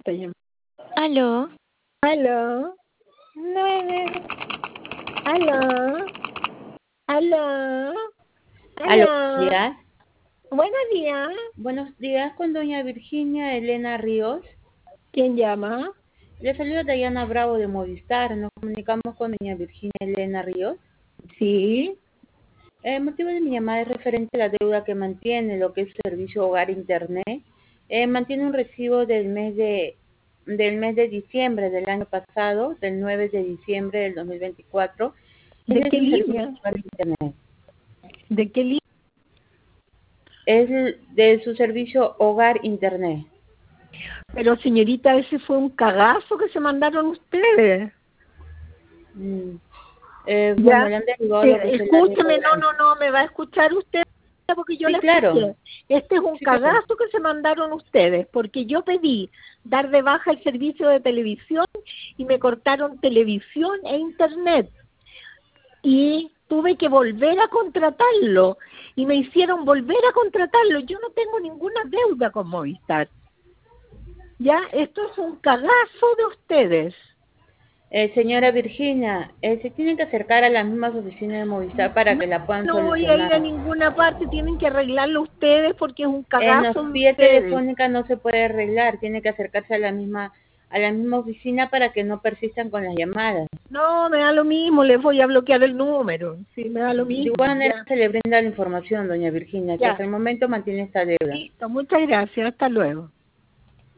Te llamo. Aló, Aló, nueve, aló, aló, Aló, aló. buenos días. Buenos días. Buenos días con doña Virginia Elena Ríos. ¿Quién llama? Le saluda Dayana Bravo de Movistar. Nos comunicamos con doña Virginia Elena Ríos. Sí. El motivo de mi llamada es referente a la deuda que mantiene lo que es servicio hogar internet. Mantiene un recibo del mes de diciembre del año pasado, del 9 de diciembre del 2024. Es ¿De de qué su servicio línea? hogar internet. ¿De qué línea? Es de su servicio hogar internet. Pero señorita, ese fue un cagazo que se mandaron ustedes. Mm. Ya. Bueno, le han derivado lo que es el área Escúcheme, grande. no, me va a escuchar usted porque yo Sí, la claro. escuché. Este es un Sí, claro. cagazo que se mandaron ustedes, porque yo pedí dar de baja el servicio de televisión y me cortaron televisión e internet. Y tuve que volver a contratarlo y me hicieron volver a contratarlo. Yo no tengo ninguna deuda con Movistar. Ya, esto es un cagazo de ustedes. Señora Virginia, se tienen que acercar a las mismas oficinas de Movistar para No, que la puedan no voy a ir a solucionar. ninguna parte, tienen que arreglarlo ustedes porque es un En cagazo los de vía ustedes. telefónica no se puede arreglar, tiene que acercarse a la misma oficina para que no persistan con las llamadas. No, me da lo mismo, les voy a bloquear el número. Sí, me da lo De mismo. igual manera Ya, se le brinda la información, doña Virginia, que ya. hasta el momento mantiene esta deuda. Listo, muchas gracias. Hasta luego.